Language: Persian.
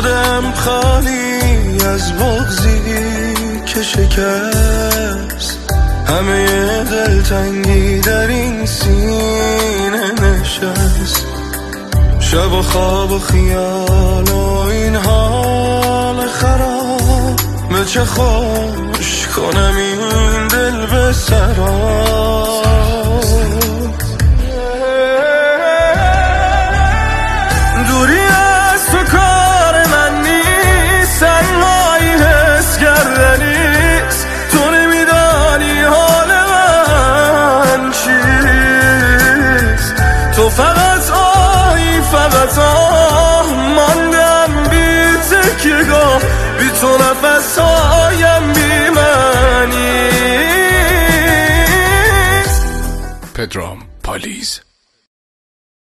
شدم خالی از بغضی که شکست، همه دلتنگی در این سینه نشست. شب و خواب و خیال و این حال خراب، به چه خوش کنم این دل به سراب. دوری از تو کار من نیست، تنهایی حس کردنیست. تو نمیدانی حال من چیست. تو فقط آهی، فقط ماندم بی تکیه‌گاه، بی تو نفس هایم بی معنی. پدرام پالیز.